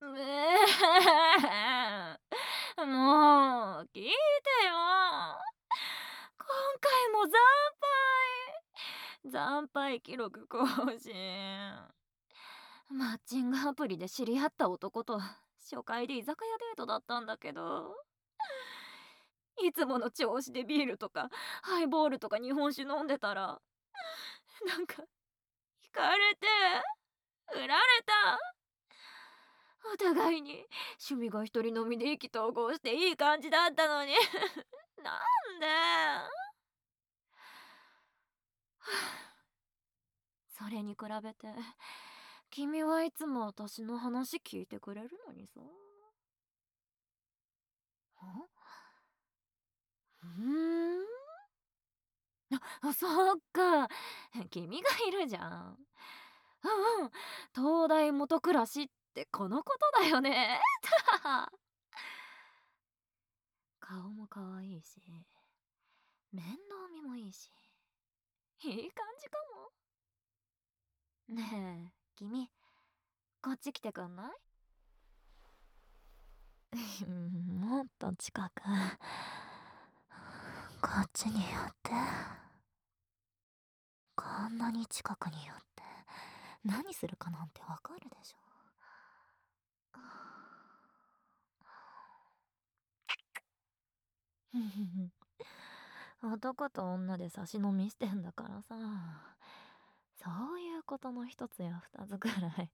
もう聞いてよ。今回も惨敗記録更新。マッチングアプリで知り合った男と初回で居酒屋デートだったんだけど、いつもの調子でビールとかハイボールとか日本酒飲んでたら、なんか惹かれて振られた。お互いに趣味が一人飲みで意気投合していい感じだったのになんで。それに比べて君はいつも私の話聞いてくれるのにさ。うーん。そっか。君がいるじゃん。うんうん。東大元暮らしってこのことだよね。顔も可愛いし、面倒見もいいし、いい感じかも。ねえ、君、こっち来てくんない？もっと近く。こっちに寄って。こんなに近くに寄って何するかなんてわかるでしょ。男と女で差し飲みしてんだからさ、そういうことの一つや二つくらい。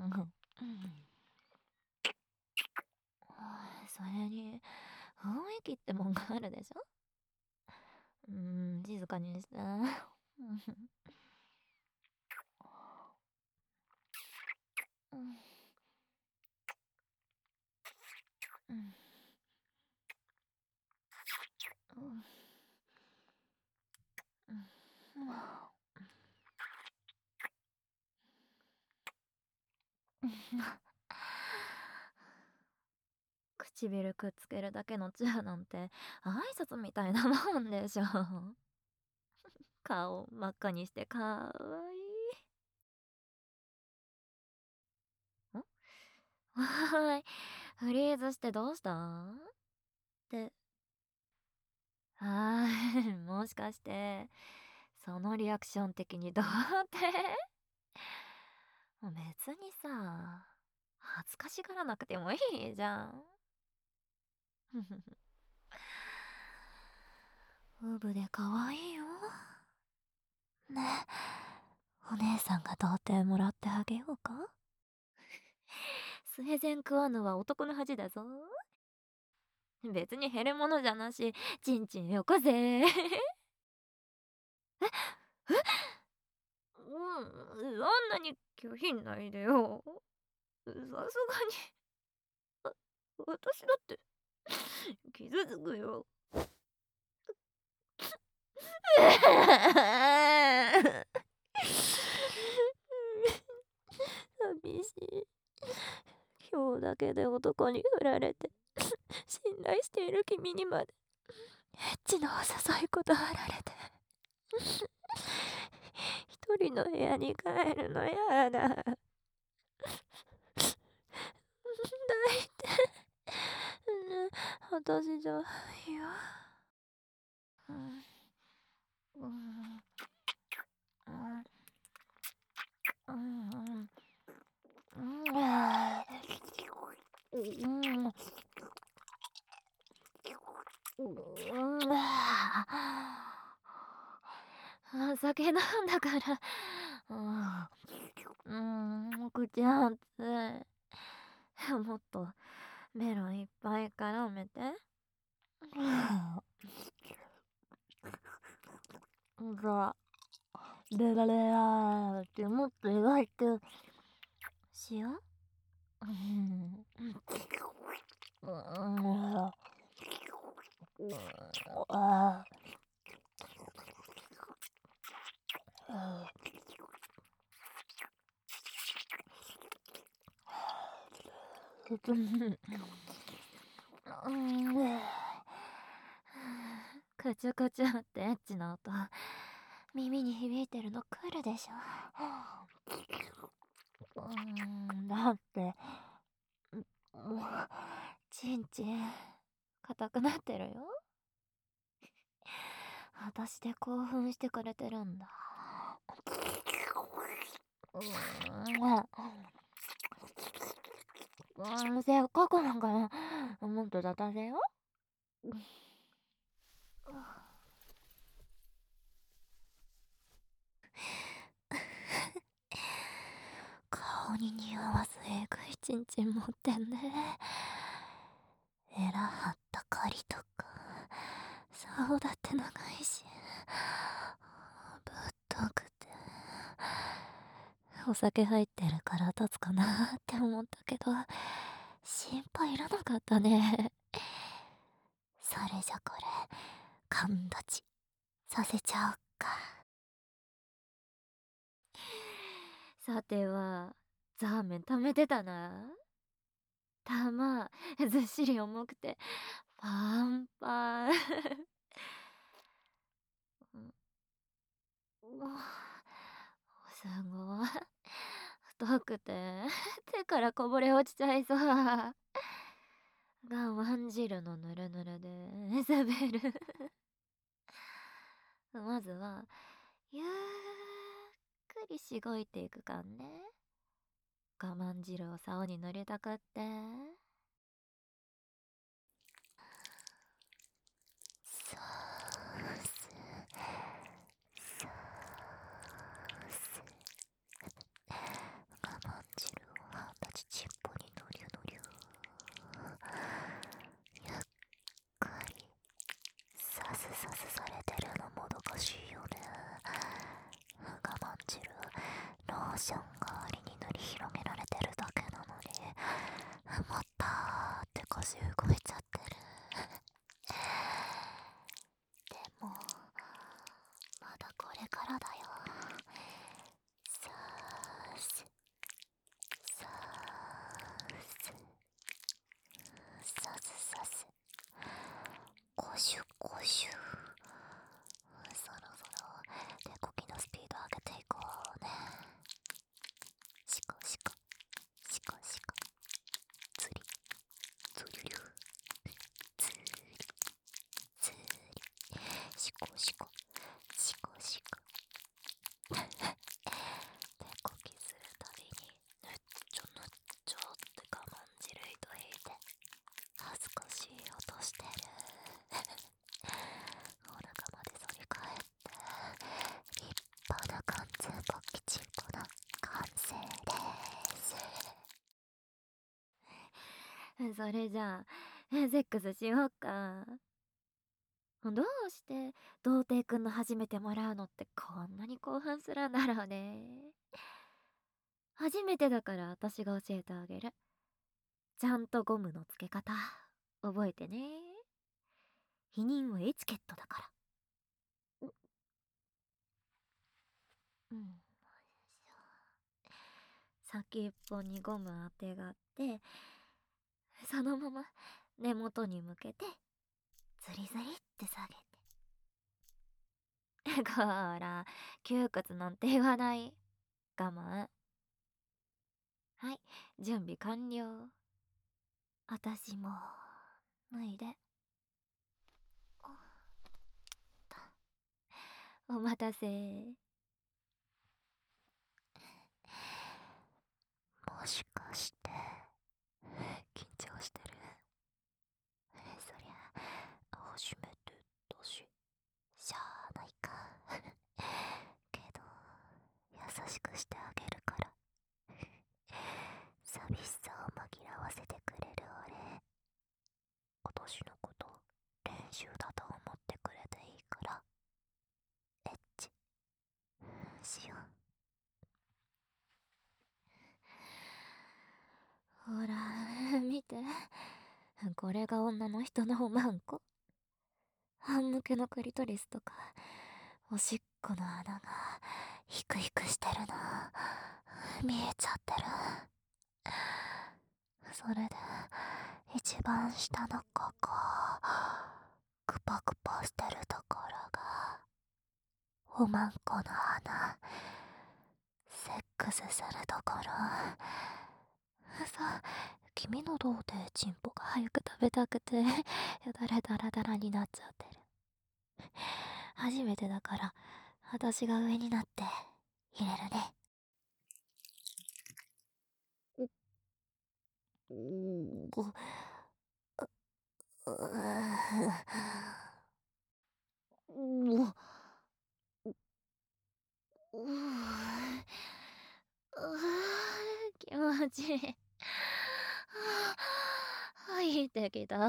それに雰囲気ってもんがあるでしょ。静かにして。唇くっつけるだけのチューなんて挨拶みたいなもんでしょ。顔真っ赤にしてかわいい。わーい、フリーズしてどうしたって。もしかしてそのリアクション的にどうって。別にさ、恥ずかしがらなくてもいいじゃん。ウブで可愛いよ。ね、お姉さんが童貞もらってあげようか。スウェゼンクワヌは男の恥だぞ。別に減るものじゃなし、ちんちんよこぜ。そんなに拒否んないでよ。さすがに私だって傷つくよ。寂しい。今日だけで男に振られて信頼している君にまでエッチなお誘い断られて一人の部屋に帰るのやだ。抱いて。私じゃいいよ。うんうん酒飲んだから、口熱い。もっとメロンいっぱい絡めて。じゃあ、レラレラってもっと描いて。塩。クチュクチュってエッチな音耳に響いてるの来るでしょ。だってちんちん硬くなってるよ。私で興奮してくれてるんだ。せっかくなんかな、もっと立たせよ。顔に似合わずえぐいちんちん持ってんね。エラ張った狩りとか竿だって長いし、ぶっとくてお酒入ってるから立つかなって思ったけど、心配いらなかったね。それじゃこれ勘立ちさせちゃおっか。さてはザーメン貯めてたな。玉ずっしり重くてパンパン。すごい太くて手からこぼれ落ちちゃいそう。我慢汁のぬるぬるで滑る。まずはゆっくりしごいていくかんね。我慢汁を竿に塗りたくって。そうっす。そうっす。我慢汁をハンダチチッポにのりゅのりゅ。ゆっくりさすさすされてるのもどかしいよね。我慢汁ローション代わりに塗り広げられてるだけなのに、もったーって腰動いちゃってる。でもまだこれからだよ。さーすさーすさすさすコシュコシュ。そろそろ手こきのスピード上げていこうね。シコシコシコシコ釣り釣りゅ釣り釣りシコシコシコシコ。手こきするたびにぬっちょぬっちょって我慢汁糸引いて恥ずかしい音してる。お腹まで反り返って立派な完全勃起チンコの完成です。それじゃあセックスしようか。どうして童貞くんの初めてもらうのってこんなに興奮するんだろうね。初めてだから私が教えてあげる。ちゃんとゴムの付け方覚えてね。避妊はエチケットだから。うん。先っぽにゴムあてがって、そのまま根元に向けてズリズリって下げて。ほら窮屈なんて言わない。我慢。はい、準備完了。私も脱いで。お待たせ。もしかして緊張してる？そりゃ初めてだししゃあないか。けど優しくしてあげるから。寂しさを紛らわせてくれる俺、私のこと練習だと思ってくれていいから、エッチしよう。ほら見て、これが女の人のおまんこ。半向けのクリトリスとかおしっこの穴がヒクヒクしてるの見えちゃってる。それで一番下のここクパクパしてるところがおまんこの穴、セックスするところ。そう、気君の童貞チンポが早く食べたくて、よだれダラダラになっちゃってる。初めてだから、私が上になって入れるね。ご、う気持ちいい。入ってきた。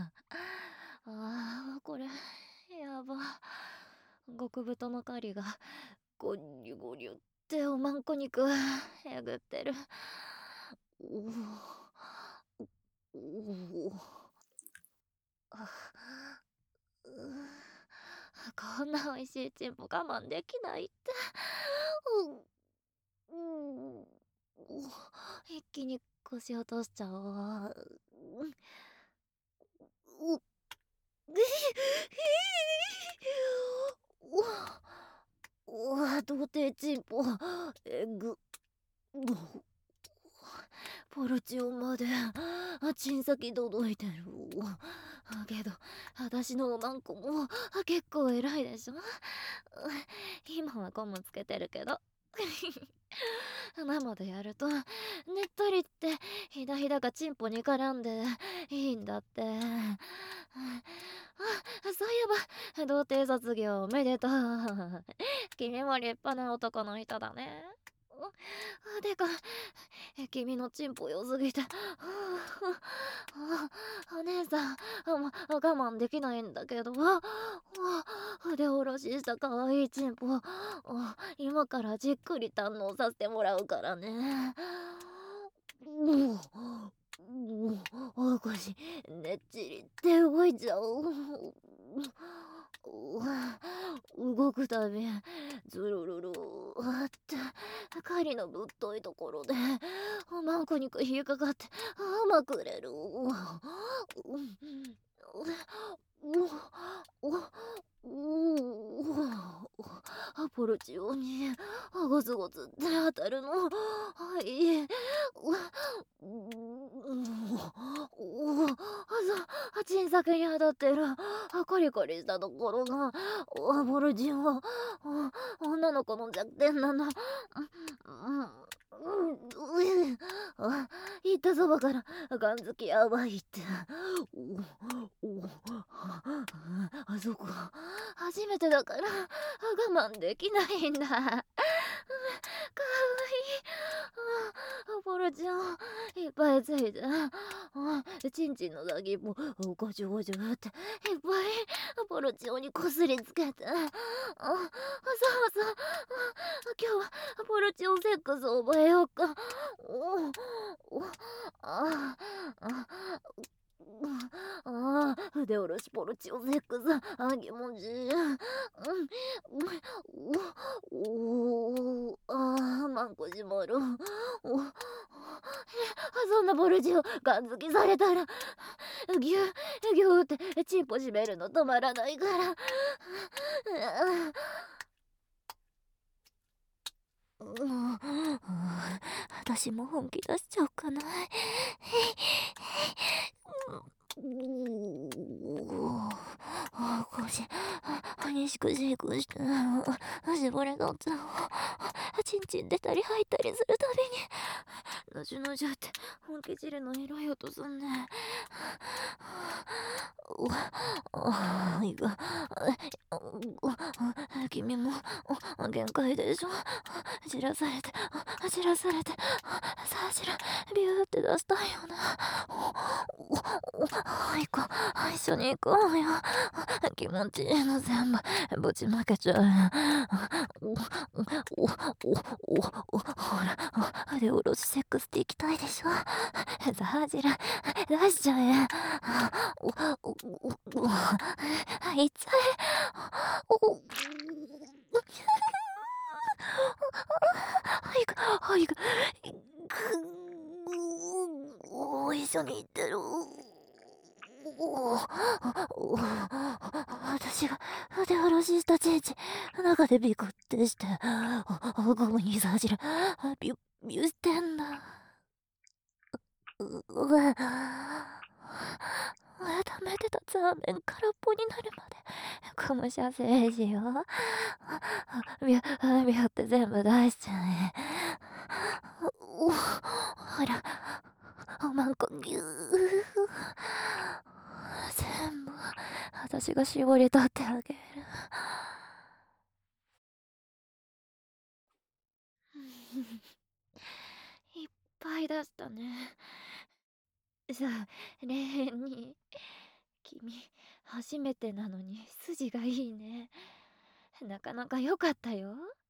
これ、やば。極太の狩りが、ゴリュゴリュっておまんこ肉、えぐってる。あこんな美味しいチンポ我慢できないって。一気に腰落としちゃおう。童貞チンポえぐポルチオンまでチン先届いてる。けど私のおまんこも結構偉いでしょ。今はゴムつけてるけど生でやるとねっとりってひだひだがチンポに絡んでいいんだって。そういえば童貞卒業おめでとう。君も立派な男の人だね。てか君のチンポ良すぎてお姉さん我慢できないんだけど、腕下ろしした可愛いチンポ今からじっくり堪能させてもらうからね。腰ねっちりって動いちゃう。動くたびズルルルって狩りのぶっといところでマンコ肉引っかかってまくれる。ポルチオにゴツゴツって当たるの。はい。小さくに当たってるコリコリしたところがポルチオは女の子の弱点なの。言ったそばからガンづきやばいって。そこ初めてだから我慢できないんだ。かわいい。ポルちゃんいっぱいついてチンチンの先もゴジュゴジュっていっぱいポルチオにこすりつけてそうそう今日はポルチオセックス覚えようか。腕下ろしポルチオセックス気持ちいい。マンコ閉まる。そんなポルチオガン付きされたらギュギュってチンポ閉めるの止まらないから。私も本気出しちゃおうかな。腰激しくシェイクして絞れがちゃう。チンチン出たり入ったりするたびにのじゅのじゅって本気汁のエロい音すんね。いいか君も限界でしょ。じらされてじらされてさあじらビューって出したいよね。行こう一緒に行こうよ。気持ちいいの全部ぶちまけちゃう。ほら腕下ろしセックスって行きたいでしょ。さあじら出しちゃえ。いっちゃえ。早く一緒に行ってる。私が腕下ろししたチンチン中でビクってしてゴムにさじるビュしてんだ。 溜めてたザーメン空っぽになるまでこの射精しよう。ビュって全部出しちゃえ。ほら、おまんこギュー。全部私が絞り取ってあげる。いっぱい出したね。さあ、レーンに。君、初めてなのに筋がいいね。なかなか良かったよ。